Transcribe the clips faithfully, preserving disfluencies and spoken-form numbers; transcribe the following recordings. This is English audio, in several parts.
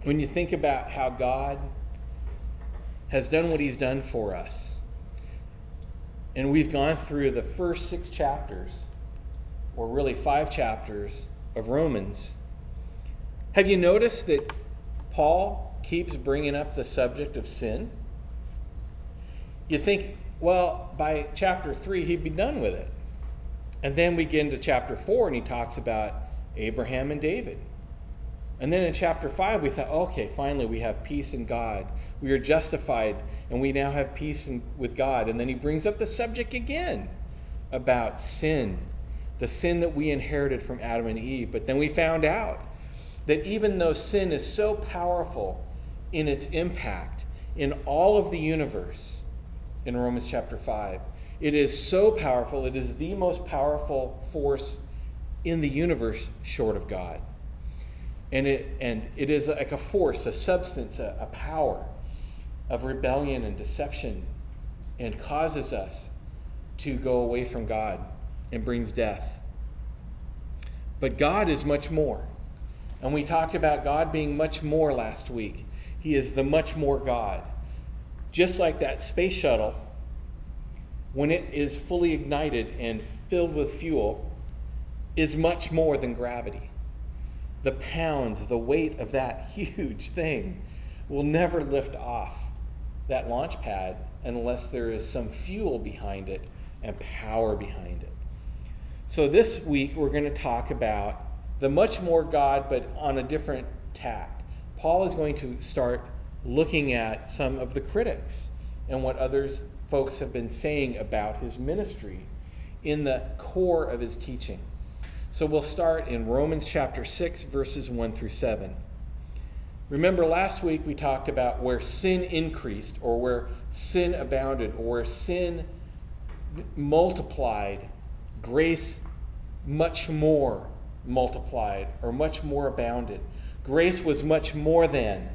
when you think about how God has done what he's done for us, and we've gone through the first six chapters, or really five chapters of Romans, have you noticed that Paul keeps bringing up the subject of sin? You think, well, by chapter three, he'd be done with it. And then we get into chapter four, and he talks about Abraham and David. And then in chapter five, we thought, okay, finally we have peace in God. We are justified, and we now have peace in, with God. And then he brings up the subject again about sin, the sin that we inherited from Adam and Eve. But then we found out that even though sin is so powerful in its impact in all of the universe, in Romans chapter five, it is so powerful, it is the most powerful force in the universe short of God. And it and it is like a force, a substance, a, a power of rebellion and deception, and causes us to go away from God and brings death. But God is much more. And we talked about God being much more last week. He is the much more God. Just like that space shuttle, when it is fully ignited and filled with fuel, is much more than gravity. The pounds, the weight of that huge thing will never lift off that launch pad unless there is some fuel behind it and power behind it. So this week we're going to talk about the much more God, but on a different tact. Paul is going to start looking at some of the critics and what others folks have been saying about his ministry in the core of his teaching. So we'll start in Romans chapter six, verses one through seven. Remember last week we talked about where sin increased, or where sin abounded, or where sin multiplied, grace much more multiplied, or much more abounded. Grace was much more than.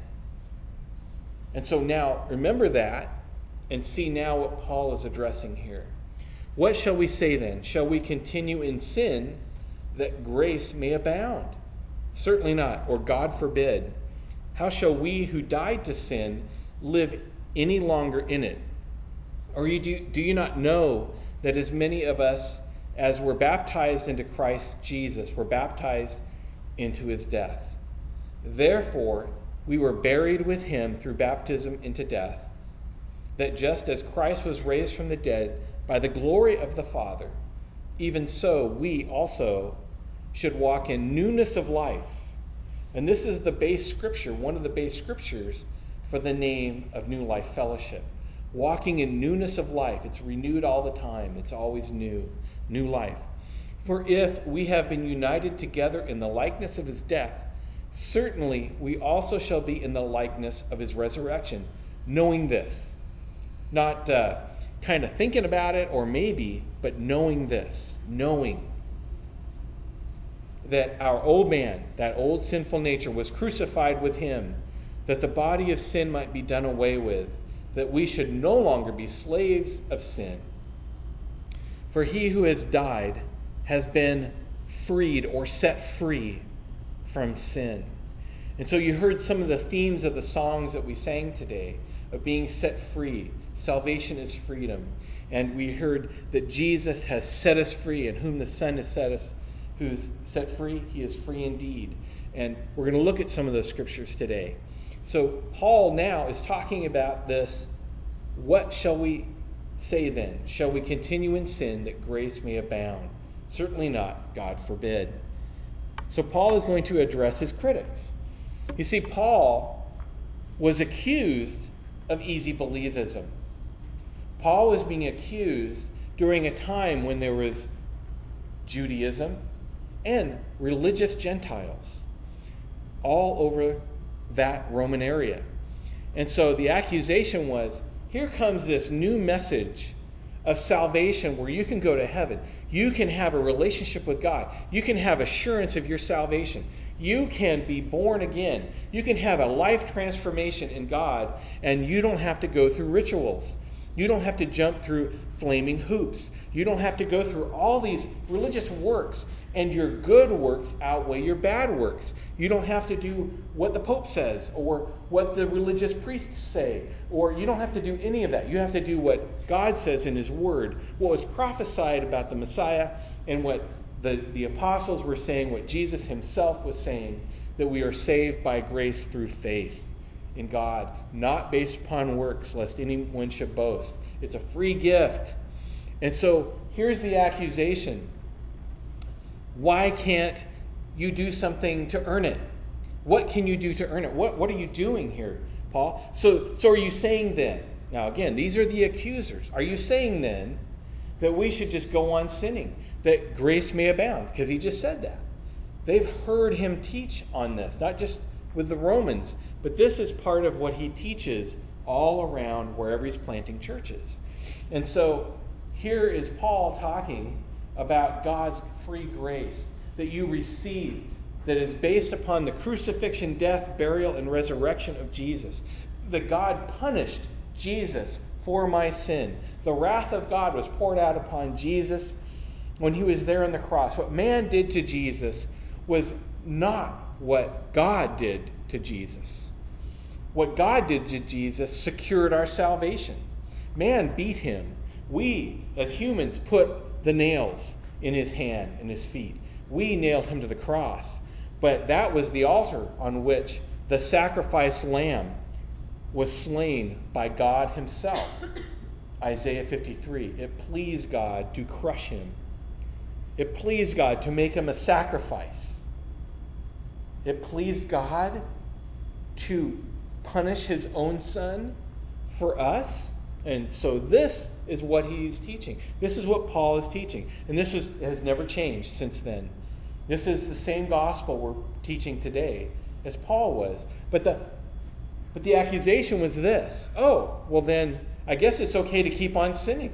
And so now remember that and see now what Paul is addressing here. What shall we say then? Shall we continue in sin that grace may abound? Certainly not, or God forbid. How shall we who died to sin live any longer in it? Or you do, do you not know that as many of us as were baptized into Christ Jesus were baptized into his death? Therefore, we were buried with him through baptism into death, that just as Christ was raised from the dead by the glory of the Father, even so we also should walk in newness of life. And this is the base scripture, one of the base scriptures for the name of New Life Fellowship. Walking in newness of life. It's renewed all the time. It's always new. New life. For if we have been united together in the likeness of his death, certainly we also shall be in the likeness of his resurrection, knowing this. Not uh, kind of thinking about it, or maybe, but knowing this. Knowing that our old man, that old sinful nature, was crucified with him, that the body of sin might be done away with, that we should no longer be slaves of sin. For he who has died has been freed or set free from sin. And so you heard some of the themes of the songs that we sang today, of being set free. Salvation is freedom. And we heard that Jesus has set us free, and whom the Son has set us, who's set free, he is free indeed. And we're going to look at some of those scriptures today. So Paul now is talking about this. What shall we say then? Shall we continue in sin that grace may abound? Certainly not, God forbid. So Paul is going to address his critics. You see, Paul was accused of easy believism. Paul was being accused during a time when there was Judaism and religious Gentiles all over that Roman area. And so the accusation was, here comes this new message of salvation where you can go to heaven. You can have a relationship with God. You can have assurance of your salvation. You can be born again. You can have a life transformation in God, and you don't have to go through rituals. You don't have to jump through flaming hoops. You don't have to go through all these religious works and your good works outweigh your bad works. You don't have to do what the Pope says or what the religious priests say, or you don't have to do any of that. You have to do what God says in his word, what was prophesied about the Messiah, and what the, the apostles were saying, what Jesus himself was saying, that we are saved by grace through faith in God, not based upon works, lest anyone should boast. It's a free gift. And so here's the accusation. Why can't you do something to earn it? What can you do to earn it? What, what are you doing here, Paul? So, so are you saying then, now again, these are the accusers. Are you saying then that we should just go on sinning, that grace may abound? Because he just said that. They've heard him teach on this, not just with the Romans, but this is part of what he teaches all around wherever he's planting churches. And so here is Paul talking about God's free grace that you receive, that is based upon the crucifixion, death, burial, and resurrection of Jesus. That God punished Jesus for my sin. The wrath of God was poured out upon Jesus when he was there on the cross. What man did to Jesus was not what God did to Jesus. What God did to Jesus secured our salvation. Man beat him. We, as humans, put the nails in his hand and his feet. We nailed him to the cross. But that was the altar on which the sacrificed lamb was slain by God himself. Isaiah fifty-three. It pleased God to crush him. It pleased God to make him a sacrifice. It pleased God to punish his own son for us. And so this is what he's teaching. This is what Paul is teaching. And this is, has never changed since then. This is the same gospel we're teaching today as Paul was. But the, but the accusation was this. Oh, well then, I guess it's okay to keep on sinning.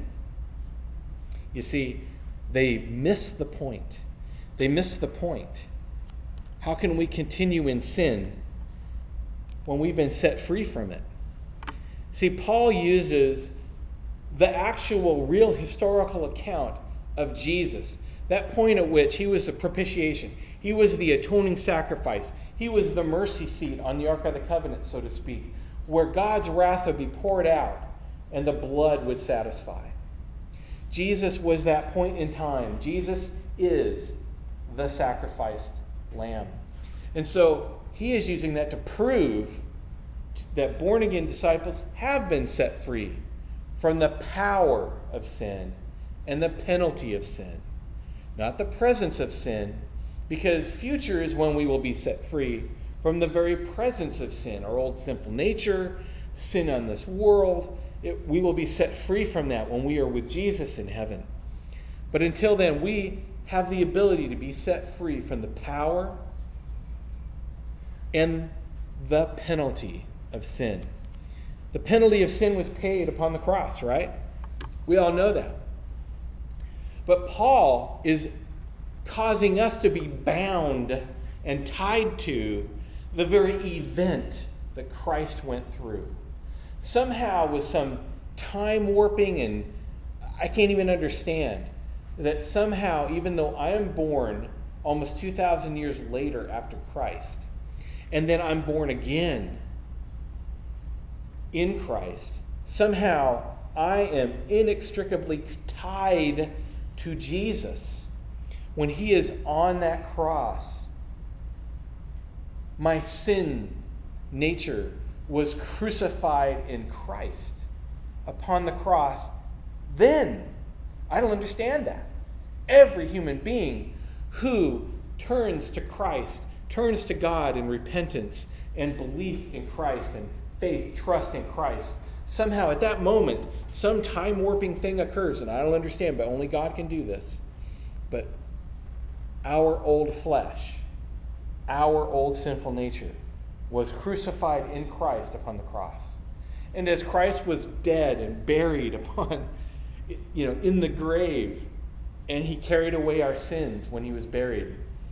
You see, they missed the point. They missed the point. How can we continue in sin when we've been set free from it? See, Paul uses the actual, real historical account of Jesus, that point at which he was the propitiation. He was the atoning sacrifice. He was the mercy seat on the Ark of the Covenant, so to speak, where God's wrath would be poured out and the blood would satisfy. Jesus was that point in time. Jesus is the sacrificed lamb. And so he is using that to prove that born-again disciples have been set free from the power of sin and the penalty of sin. Not the presence of sin, because future is when we will be set free from the very presence of sin, our old sinful nature, sin on this world. It, we will be set free from that when we are with Jesus in heaven. But until then, we have the ability to be set free from the power and the penalty of sin. The penalty of sin was paid upon the cross, right? We all know that. But Paul is causing us to be bound and tied to the very event that Christ went through. Somehow, with some time warping, and I can't even understand, that somehow, even though I am born almost two thousand years later after Christ, and then I'm born again in Christ, somehow I am inextricably tied to Jesus. When he is on that cross, my sin nature was crucified in Christ upon the cross. Then, I don't understand that. Every human being who turns to Christ, turns to God in repentance and belief in Christ and faith, trust in Christ, somehow at that moment, some time warping thing occurs, and I don't understand, but only God can do this. But our old flesh, our old sinful nature, was crucified in Christ upon the cross. And as Christ was dead and buried upon, you know, in the grave, and he carried away our sins when he was buried,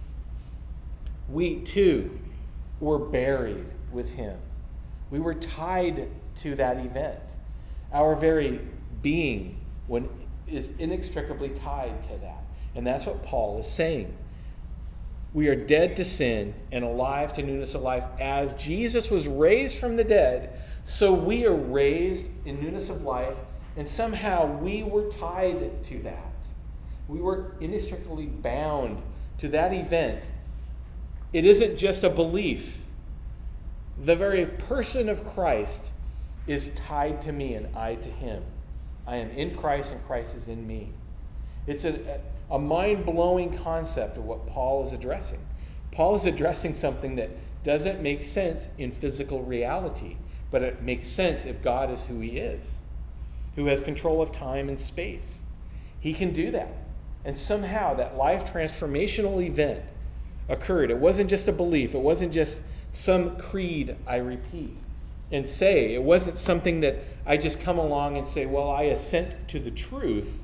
we too were buried with him. We were tied to that event. Our very being when is inextricably tied to that. And that's what Paul is saying. We are dead to sin and alive to newness of life. As Jesus was raised from the dead, so we are raised in newness of life, and somehow we were tied to that. We were inextricably bound to that event. It isn't just a belief. The very person of Christ is tied to me and I to him. I am in Christ and Christ is in me. It's a, a mind-blowing concept of what Paul is addressing. Paul is addressing something that doesn't make sense in physical reality, but it makes sense if God is who he is, who has control of time and space. He can do that. And somehow that life transformational event occurred. It wasn't just a belief. It wasn't just some creed I repeat and say. It wasn't something that I just come along and say, well, I assent to the truth.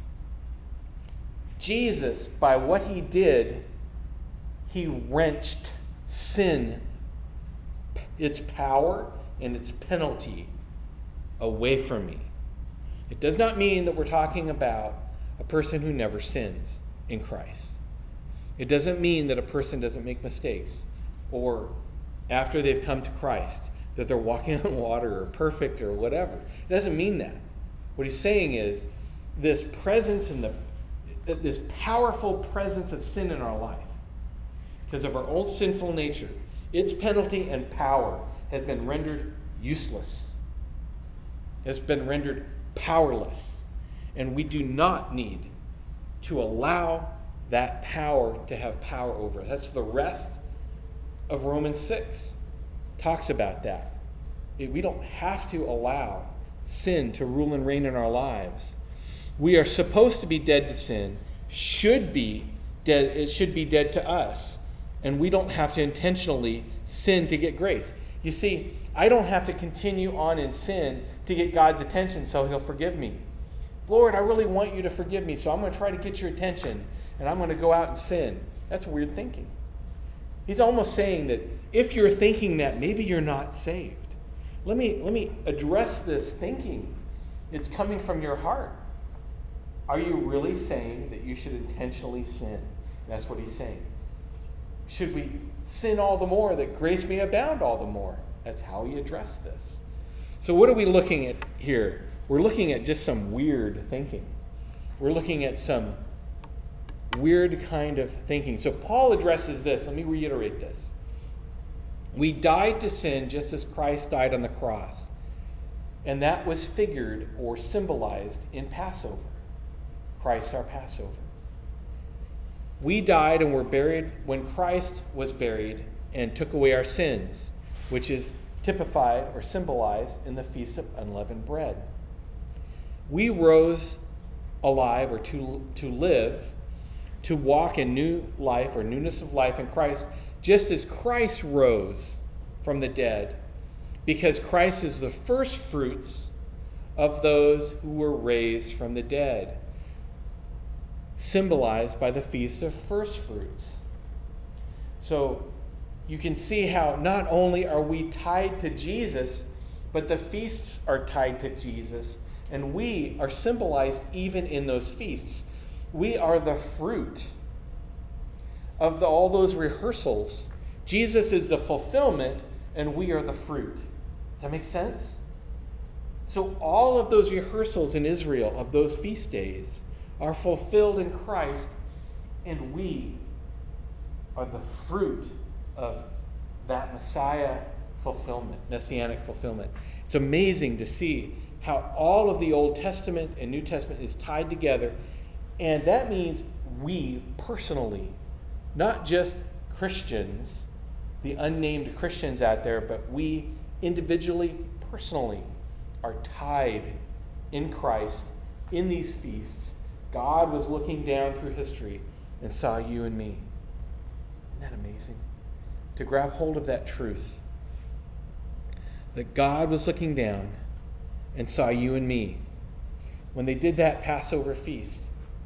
Jesus, by what he did, he wrenched sin, its power and its penalty away from me. It does not mean that we're talking about a person who never sins in Christ. It doesn't mean that a person doesn't make mistakes or after they've come to Christ that they're walking on water or perfect or whatever. It doesn't mean that. What he's saying is this presence and the this powerful presence of sin in our life, because of our old sinful nature, its penalty and power has been rendered useless. Has been rendered powerless. And we do not need to allow that power to have power over us. That's the rest of Romans six. Talks about that. We don't have to allow sin to rule and reign in our lives. We are supposed to be dead to sin, should be dead, it should be dead to us, and we don't have to intentionally sin to get grace. You see, I don't have to continue on in sin to get God's attention so he'll forgive me. Lord, I really want you to forgive me, so I'm going to try to get your attention, and I'm going to go out and sin. That's weird thinking. He's almost saying that if you're thinking that, maybe you're not saved. Let me, let me address this thinking. It's coming from your heart. Are you really saying that you should intentionally sin? That's what he's saying. Should we sin all the more that grace may abound all the more? That's how he addressed this. So what are we looking at here? We're looking at just some weird thinking. We're looking at some weird kind of thinking. So Paul addresses this. Let me reiterate this. We died to sin just as Christ died on the cross. And that was figured or symbolized in Passover. Christ our Passover. We died and were buried when Christ was buried and took away our sins, which is typified or symbolized in the Feast of Unleavened Bread. We rose alive or to, to live, to walk in new life or newness of life in Christ, just as Christ rose from the dead, because Christ is the first fruits of those who were raised from the dead, symbolized by the Feast of First Fruits. So you can see how not only are we tied to Jesus, but the feasts are tied to Jesus, and we are symbolized even in those feasts. We are the fruit of the, all those rehearsals. Jesus is the fulfillment, and we are the fruit. Does that make sense? So all of those rehearsals in Israel of those feast days are fulfilled in Christ, and we are the fruit of that Messiah fulfillment, messianic fulfillment. It's amazing to see how all of the Old Testament and New Testament is tied together, and that means we personally, not just Christians, the unnamed Christians out there, but we individually, personally, are tied in Christ in these feasts. God was looking down through history and saw you and me. Isn't that amazing? To grab hold of that truth. That God was looking down and saw you and me. When they did that Passover feast,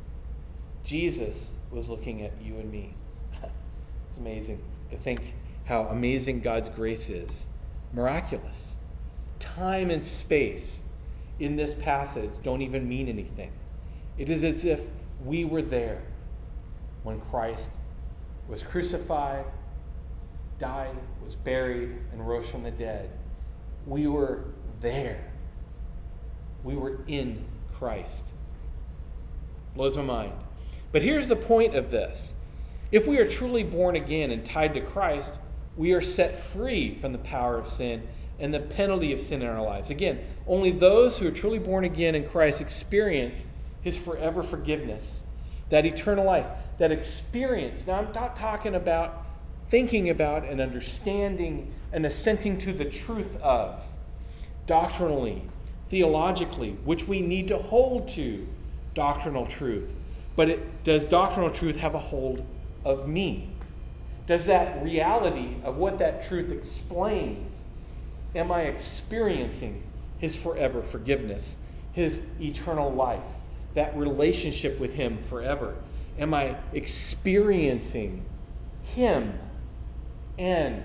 Jesus was looking at you and me. It's amazing to think how amazing God's grace is. Miraculous. Time and space in this passage don't even mean anything. It is as if we were there when Christ was crucified, died, was buried, and rose from the dead. We were there. We were in Christ. Blows my mind. But here's the point of this. If we are truly born again and tied to Christ, we are set free from the power of sin and the penalty of sin in our lives. Again, only those who are truly born again in Christ experience his forever forgiveness, that eternal life, that experience. Now, I'm not talking about thinking about and understanding and assenting to the truth of, doctrinally, theologically, which we need to hold to doctrinal truth. But it, does doctrinal truth have a hold of me? Does that reality of what that truth explains, am I experiencing his forever forgiveness, his eternal life, that relationship with him forever? Am I experiencing him and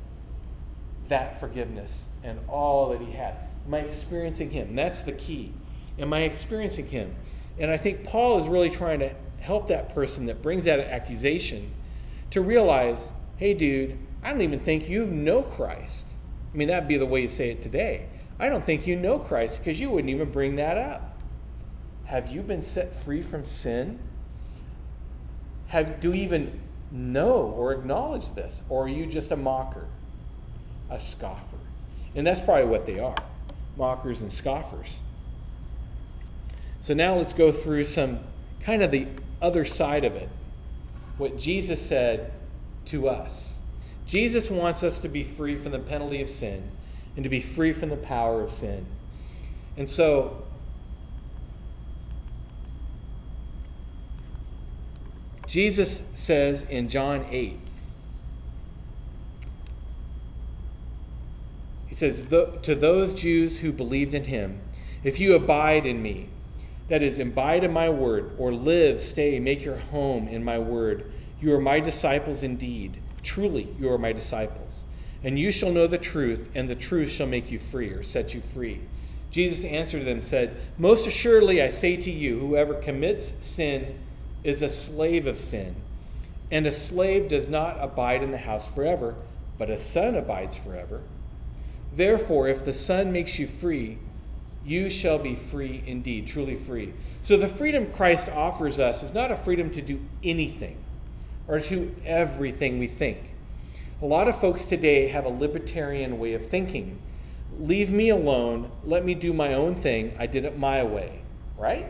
that forgiveness and all that he has? Am I experiencing him? And that's the key. Am I experiencing him? And I think Paul is really trying to help that person that brings that accusation to realize, hey, dude, I don't even think you know Christ. I mean, that'd be the way you say it today. I don't think you know Christ because you wouldn't even bring that up. Have you been set free from sin? Have, do you even know or acknowledge this? Or are you just a mocker, a scoffer? And that's probably what they are, mockers and scoffers. So now let's go through some kind of the other side of it. What Jesus said to us. Jesus wants us to be free from the penalty of sin and to be free from the power of sin. And so Jesus says in John eight, he says, to those Jews who believed in him, if you abide in me, that is, abide in my word, or live, stay, make your home in my word, you are my disciples indeed. Truly, you are my disciples. And you shall know the truth, and the truth shall make you free, or set you free. Jesus answered them and said, most assuredly I say to you, whoever commits sin is a slave of sin. And a slave does not abide in the house forever, but a son abides forever. Therefore, if the Son makes you free, you shall be free indeed, truly free. So the freedom Christ offers us is not a freedom to do anything or to do everything we think. A lot of folks today have a libertarian way of thinking. Leave me alone, let me do my own thing, I did it my way, right?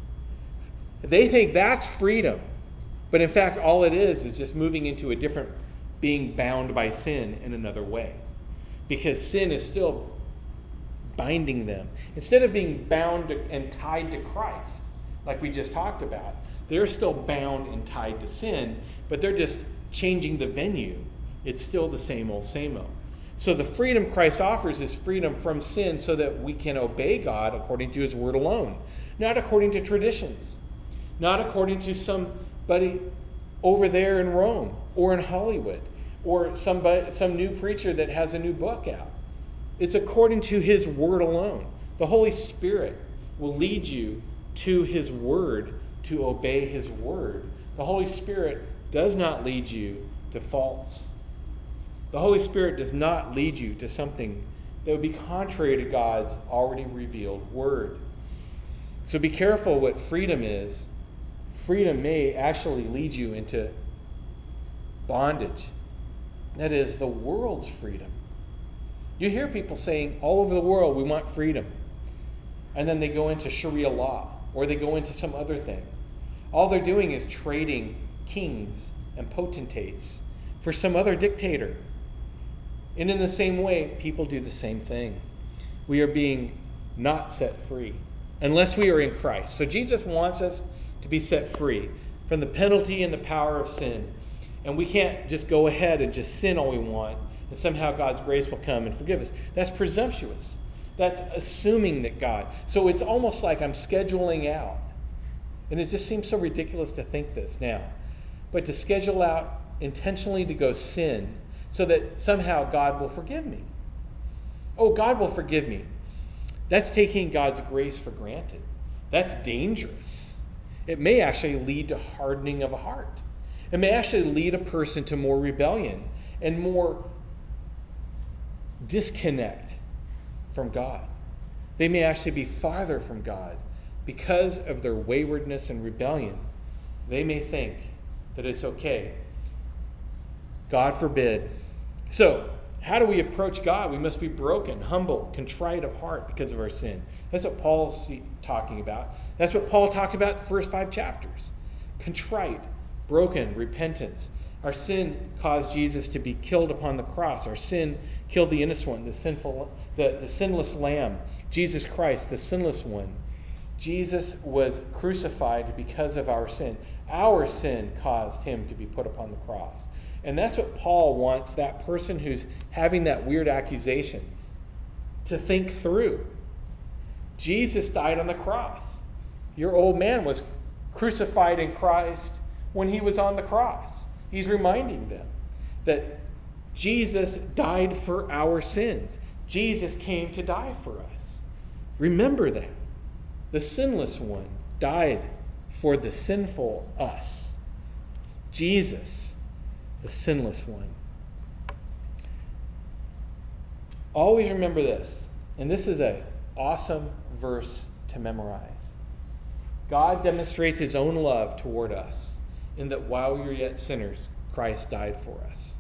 They think that's freedom. But in fact, all it is is just moving into a different, being bound by sin in another way. Because sin is still binding them. Instead of being bound to, and tied to Christ, like we just talked about, they're still bound and tied to sin, but they're just changing the venue. It's still the same old, same old. So the freedom Christ offers is freedom from sin so that we can obey God according to his word alone, not according to traditions, not according to somebody over there in Rome or in Hollywood or somebody, some new preacher that has a new book out. It's according to his word alone. The Holy Spirit will lead you to his word to obey his word. The Holy Spirit does not lead you to faults. The Holy Spirit does not lead you to something that would be contrary to God's already revealed word. So be careful what freedom is. Freedom may actually lead you into bondage. That is the world's freedom. You hear people saying all over the world, we want freedom. And then they go into Sharia law, or they go into some other thing. All they're doing is trading kings and potentates for some other dictator. And in the same way, people do the same thing. We are being not set free unless we are in Christ. So Jesus wants us to be set free from the penalty and the power of sin. And we can't just go ahead and just sin all we want and somehow God's grace will come and forgive us. That's presumptuous. That's assuming that God. So it's almost like I'm scheduling out. And it just seems so ridiculous to think this now. But to schedule out intentionally to go sin so that somehow God will forgive me. Oh, God will forgive me. That's taking God's grace for granted. That's dangerous. It may actually lead to hardening of a heart. It may actually lead a person to more rebellion and more disconnect from God. They may actually be farther from God because of their waywardness and rebellion. They may think that it's okay. God forbid. So, how do we approach God? We must be broken, humble, contrite of heart because of our sin. That's what Paul's talking about. That's what Paul talked about in the first five chapters. Contrite, broken, repentance. Our sin caused Jesus to be killed upon the cross. Our sin killed the innocent one, the sinful, the, the sinless lamb, Jesus Christ, the sinless one. Jesus was crucified because of our sin. Our sin caused him to be put upon the cross. And that's what Paul wants that person who's having that weird accusation to think through. Jesus died on the cross. Your old man was crucified in Christ when he was on the cross. He's reminding them that Jesus died for our sins. Jesus came to die for us. Remember that. The sinless one died for the sinful us. Jesus, the sinless one. Always remember this, and this is an awesome verse to memorize. God demonstrates his own love toward us in that while we were yet sinners, Christ died for us.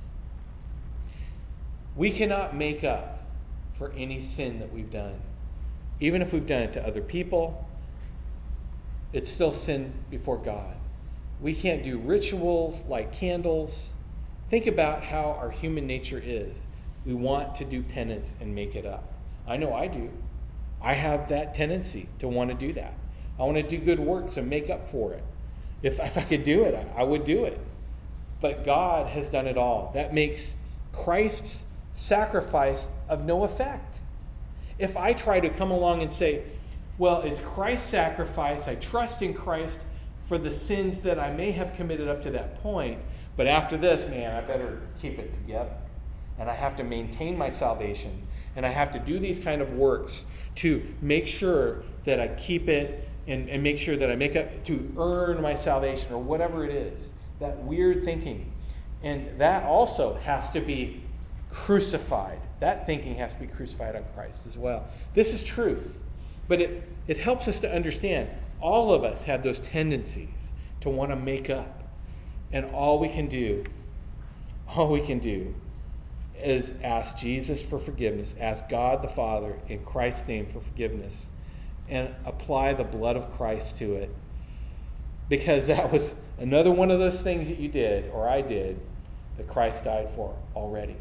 We cannot make up for any sin that we've done. Even if we've done it to other people, it's still sin before God. We can't do rituals like candles. Think about how our human nature is. We want to do penance and make it up. I know I do. I have that tendency to want to do that. I want to do good works and make up for it. If, if I could do it, I, I would do it. But God has done it all. That makes Christ's sacrifice of no effect. If I try to come along and say, well, it's Christ's sacrifice, I trust in Christ for the sins that I may have committed up to that point, but after this, man, I better keep it together. And I have to maintain my salvation, and I have to do these kind of works to make sure that I keep it and, and make sure that I make up to earn my salvation or whatever it is. That weird thinking. And that also has to be crucified. That thinking has to be crucified on Christ as well. This is truth. But it, it helps us to understand all of us have those tendencies to want to make up. And all we can do, all we can do is ask Jesus for forgiveness, ask God the Father in Christ's name for forgiveness, and apply the blood of Christ to it. Because that was another one of those things that you did, or I did, that Christ died for already.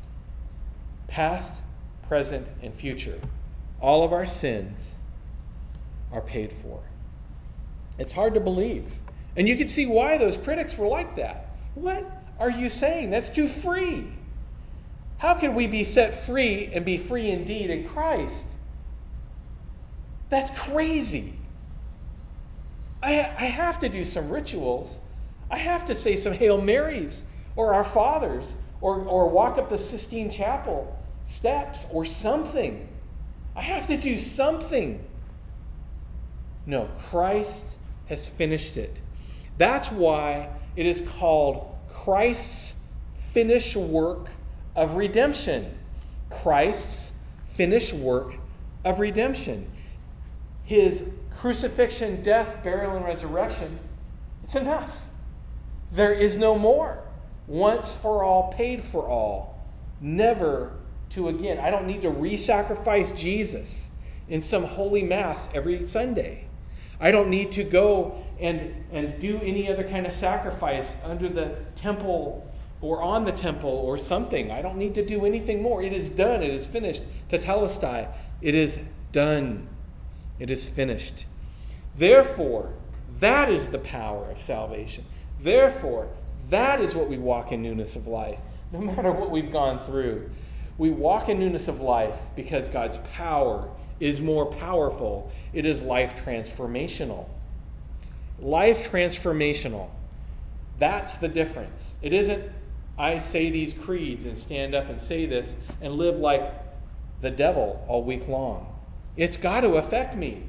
Past, present, and future. All of our sins are paid for. It's hard to believe. And you can see why those critics were like that. What are you saying? That's too free. How can we be set free and be free indeed in Christ? That's crazy. I, I have to do some rituals. I have to say some Hail Marys or Our Fathers or, or walk up the Sistine Chapel steps or something. I have to do something. No, Christ has finished it. That's why it is called Christ's finished work of redemption. Christ's finished work of redemption. His crucifixion, death, burial, and resurrection, it's enough. There is no more. Once for all, paid for all. Never to again. I don't need to re-sacrifice Jesus in some holy mass every Sunday. I don't need to go and, and do any other kind of sacrifice under the temple or on the temple or something. I don't need to do anything more. It is done. It is finished. Tetelestai. It is done. It is finished. Therefore, that is the power of salvation. Therefore, that is what we walk in newness of life. No matter what we've gone through, we walk in newness of life because God's power is more powerful. It is life transformational. Life transformational. That's the difference. It isn't, I say these creeds and stand up and say this and live like the devil all week long. It's got to affect me.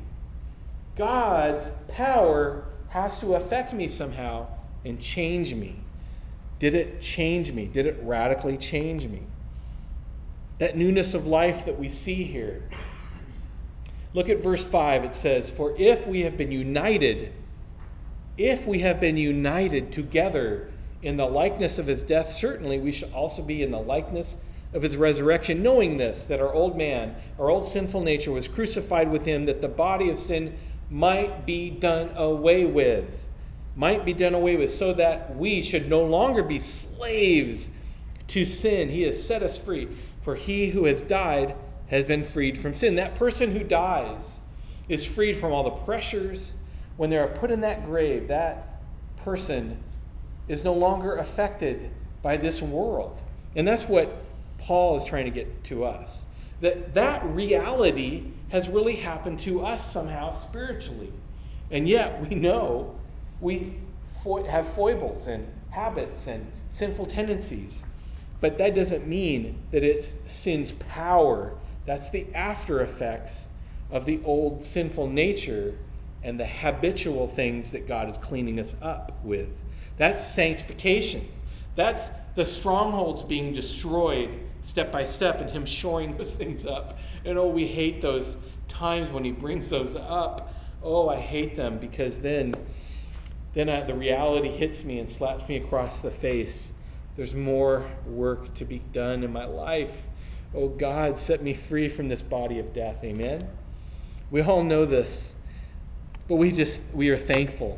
God's power has to affect me somehow and change me. Did it change me? Did it radically change me? That newness of life that we see here. Look at verse five. It says, "For if we have been united, if we have been united together in the likeness of his death, certainly we shall also be in the likeness of his resurrection, knowing this, that our old man, our old sinful nature was crucified with him, that the body of sin might be done away with." Might be done away with, so that we should no longer be slaves to sin. He has set us free. For he who has died has been freed from sin. That person who dies is freed from all the pressures. When they are put in that grave, that person is no longer affected by this world. And that's what Paul is trying to get to us. That that reality has really happened to us somehow spiritually. And yet we know we fo- have foibles and habits and sinful tendencies. But that doesn't mean that it's sin's power. That's the after effects of the old sinful nature and the habitual things that God is cleaning us up with. That's sanctification. That's the strongholds being destroyed step by step and him shoring those things up. And oh, we hate those times when he brings those up. Oh, I hate them, because then, then I, the reality hits me and slaps me across the face. There's more work to be done in my life. Oh, God, set me free from this body of death. Amen? We all know this, but we just we are thankful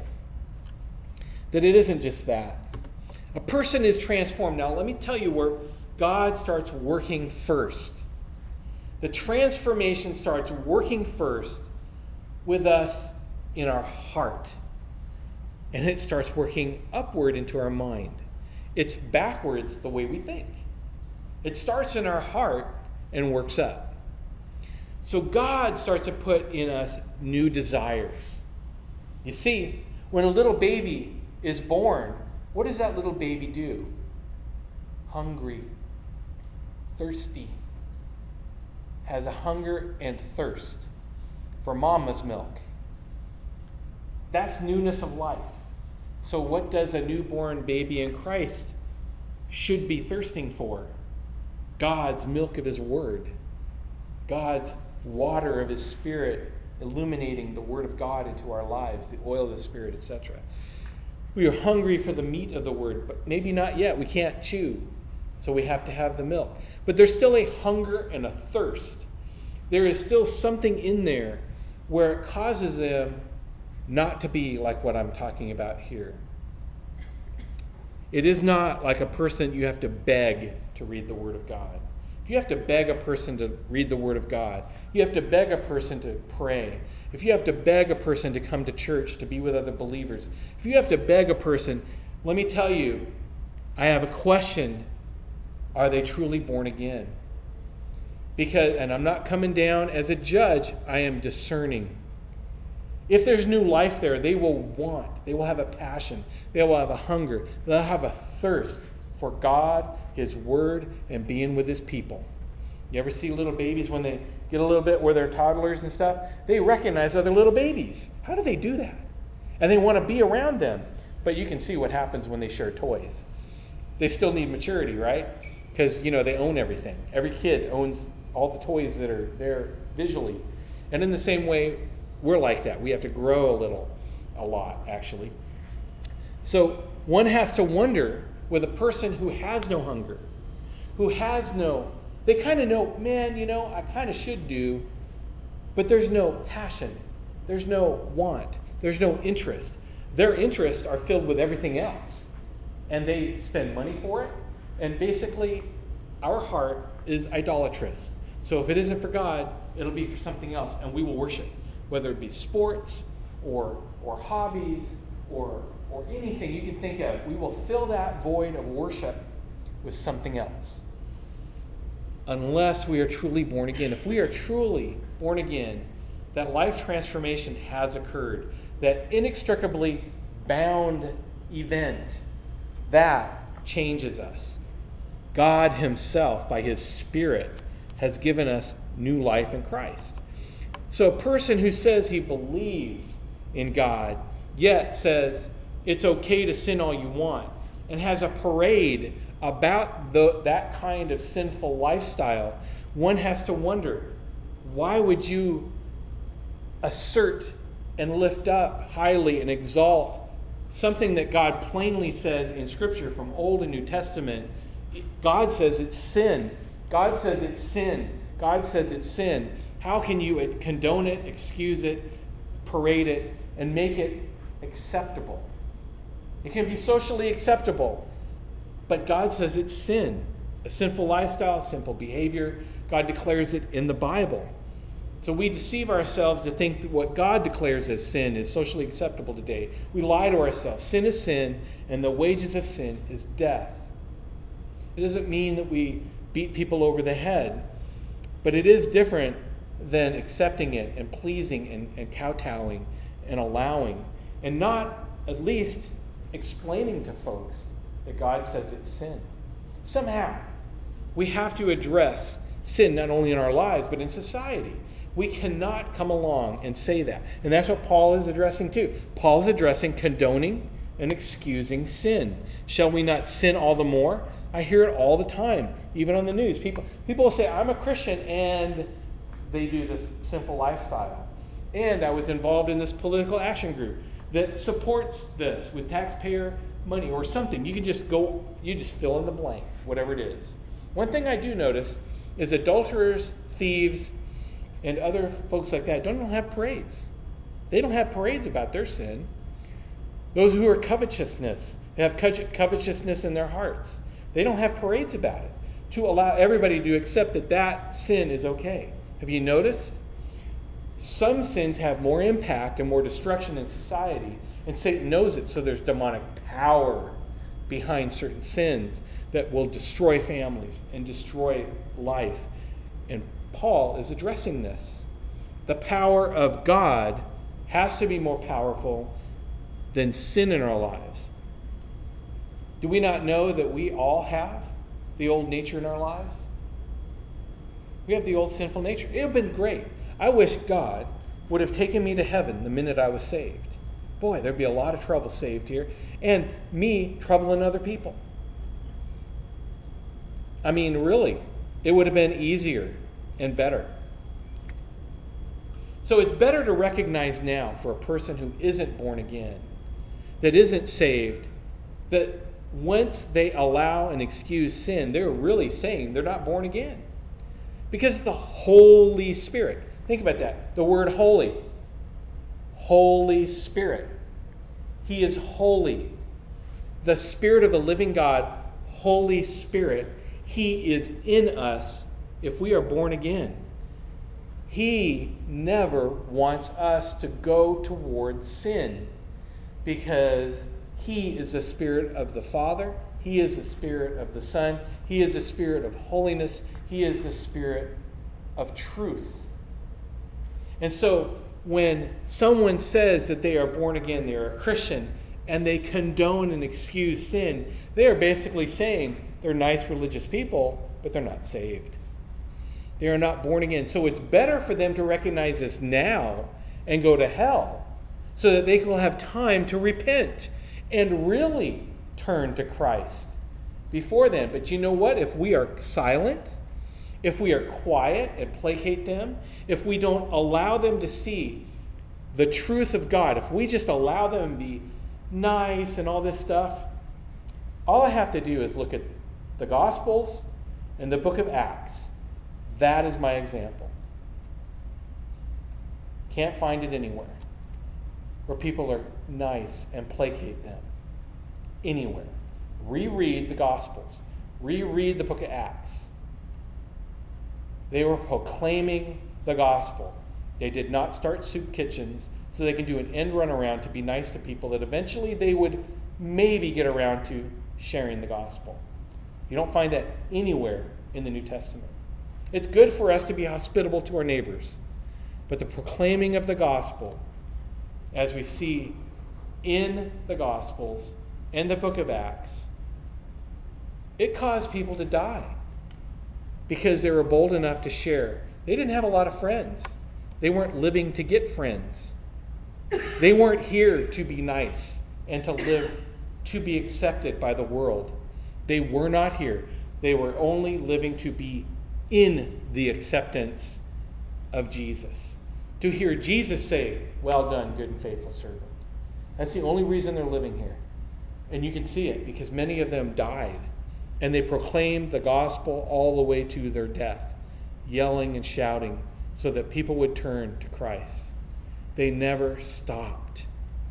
that it isn't just that. A person is transformed. Now, let me tell you where God starts working first. The transformation starts working first with us in our heart. And it starts working upward into our mind. It's backwards the way we think. It starts in our heart and works up. So God starts to put in us new desires. You see, when a little baby is born, what does that little baby do? Hungry, thirsty, has a hunger and thirst for mama's milk. That's newness of life. So what does a newborn baby in Christ should be thirsting for? God's milk of his word. God's water of his spirit illuminating the word of God into our lives, the oil of the spirit, et cetera. We are hungry for the meat of the word, but maybe not yet. We can't chew, so we have to have the milk. But there's still a hunger and a thirst. There is still something in there where it causes them not to be like what I'm talking about here. It is not like a person you have to beg to read the Word of God. If you have to beg a person to read the Word of God, you have to beg a person to pray. If you have to beg a person to come to church, to be with other believers, if you have to beg a person, let me tell you, I have a question. Are they truly born again? Because, and I'm not coming down as a judge, I am discerning. If there's new life there, they will want, they will have a passion, they will have a hunger, they'll have a thirst for God, his word, and being with his people. You ever see little babies when they get a little bit where they're toddlers and stuff? They recognize other little babies. How do they do that? And they want to be around them. But you can see what happens when they share toys. They still need maturity, right? Because, you know, they own everything. Every kid owns all the toys that are there visually. And in the same way, we're like that. We have to grow a little, a lot, actually. So one has to wonder with a person who has no hunger, who has no, they kind of know, man, you know, I kind of should do, but there's no passion. There's no want. There's no interest. Their interests are filled with everything else. And they spend money for it. And basically, our heart is idolatrous. So if it isn't for God, it'll be for something else, and we will worship. Whether it be sports or or hobbies or or anything you can think of, we will fill that void of worship with something else. Unless we are truly born again. If we are truly born again, that life transformation has occurred. That inextricably bound event, that changes us. God himself, by his Spirit, has given us new life in Christ. So a person who says he believes in God, yet says it's okay to sin all you want, and has a parade about the, that kind of sinful lifestyle, one has to wonder, why would you assert and lift up highly and exalt something that God plainly says in Scripture from Old and New Testament? God says it's sin. God says it's sin. God says it's sin. How can you condone it, excuse it, parade it, and make it acceptable? It can be socially acceptable, but God says it's sin. A sinful lifestyle, sinful behavior. God declares it in the Bible. So we deceive ourselves to think that what God declares as sin is socially acceptable today. We lie to ourselves. Sin is sin, and the wages of sin is death. It doesn't mean that we beat people over the head, but it is different than accepting it and pleasing and, and kowtowing and allowing, and not at least explaining to folks that God says it's sin. Somehow, we have to address sin not only in our lives, but in society. We cannot come along and say that. And that's what Paul is addressing too. Paul is addressing condoning and excusing sin. Shall we not sin all the more? I hear it all the time, even on the news. People, people will say, I'm a Christian, and they do this sinful lifestyle. And I was involved in this political action group that supports this with taxpayer money or something. You can just go, you just fill in the blank, whatever it is. One thing I do notice is adulterers, thieves, and other folks like that don't have parades. They don't have parades about their sin. Those who are covetousness, they have covetousness in their hearts. They don't have parades about it to allow everybody to accept that that sin is okay. Have you noticed? Some sins have more impact and more destruction in society, and Satan knows it, so there's demonic power behind certain sins that will destroy families and destroy life. And Paul is addressing this. The power of God has to be more powerful than sin in our lives. Do we not know that we all have the old nature in our lives? We have the old sinful nature. It would have been great. I wish God would have taken me to heaven the minute I was saved. Boy, there'd be a lot of trouble saved here. And me troubling other people. I mean, really, it would have been easier and better. So it's better to recognize now for a person who isn't born again, that isn't saved, that once they allow and excuse sin, they're really saying they're not born again. Because the Holy Spirit, think about that, the word holy, Holy Spirit. He is holy. The Spirit of the living God, Holy Spirit, He is in us if we are born again. He never wants us to go toward sin because He is the Spirit of the Father. He is the Spirit of the Son. He is the Spirit of holiness. He is the Spirit of truth. And so when someone says that they are born again, they are a Christian, and they condone and excuse sin, they are basically saying they're nice religious people, but they're not saved. They are not born again. So it's better for them to recognize this now and go to hell so that they will have time to repent and really turn to Christ before then. But you know what? If we are silent, if we are quiet and placate them, if we don't allow them to see the truth of God, if we just allow them to be nice and all this stuff, all I have to do is look at the Gospels and the book of Acts. That is my example. Can't find it anywhere where people are nice and placate them. Anywhere. Reread the Gospels. Reread the book of Acts. They were proclaiming the gospel. They did not start soup kitchens so they can do an end run around to be nice to people that eventually they would maybe get around to sharing the gospel. You don't find that anywhere in the New Testament. It's good for us to be hospitable to our neighbors, but the proclaiming of the gospel, as we see in the Gospels and the book of Acts, it caused people to die because they were bold enough to share. They didn't have a lot of friends. They weren't living to get friends. They weren't here to be nice and to live to be accepted by the world. They were not here. They were only living to be in the acceptance of Jesus. To hear Jesus say, "Well done, good and faithful servant." That's the only reason they're living here. And you can see it because many of them died. And they proclaimed the gospel all the way to their death, yelling and shouting so that people would turn to Christ. They never stopped.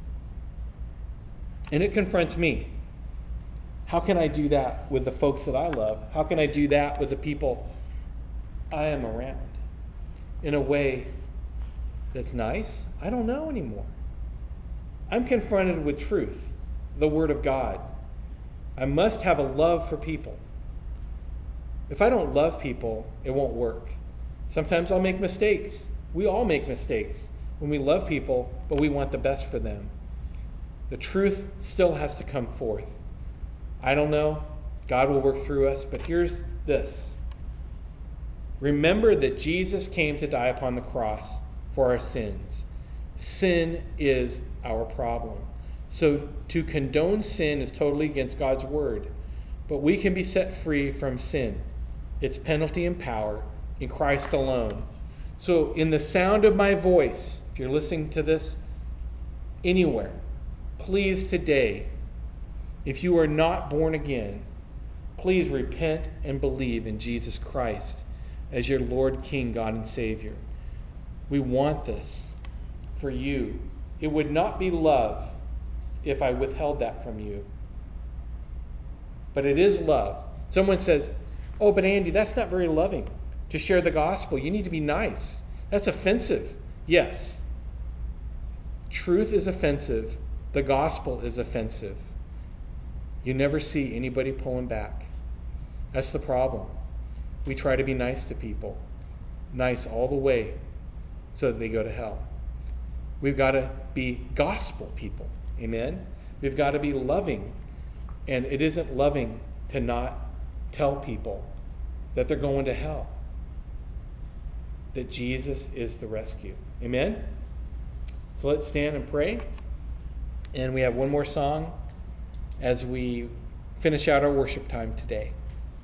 And it confronts me. How can I do that with the folks that I love? How can I do that with the people I am around in a way that's nice? I don't know anymore. I'm confronted with truth, the Word of God. I must have a love for people. If I don't love people, it won't work. Sometimes I'll make mistakes. We all make mistakes when we love people, but we want the best for them. The truth still has to come forth. I don't know. God will work through us, but here's this. Remember that Jesus came to die upon the cross for our sins. Sin is our problem. So to condone sin is totally against God's word. But we can be set free from sin, its penalty and power, in Christ alone. So in the sound of my voice, if you're listening to this anywhere, please today, if you are not born again, please repent and believe in Jesus Christ as your Lord, King, God, and Savior. We want this for you. It would not be love if I withheld that from you. But it is love. Someone says, "Oh, but Andy, that's not very loving to share the gospel. You need to be nice. That's offensive." Yes. Truth is offensive. The gospel is offensive. You never see anybody pulling back. That's the problem. We try to be nice to people. Nice all the way so that they go to hell. We've got to be gospel people. Amen? We've got to be loving. And it isn't loving to not tell people that they're going to hell. That Jesus is the rescue. Amen? So let's stand and pray. And we have one more song as we finish out our worship time today.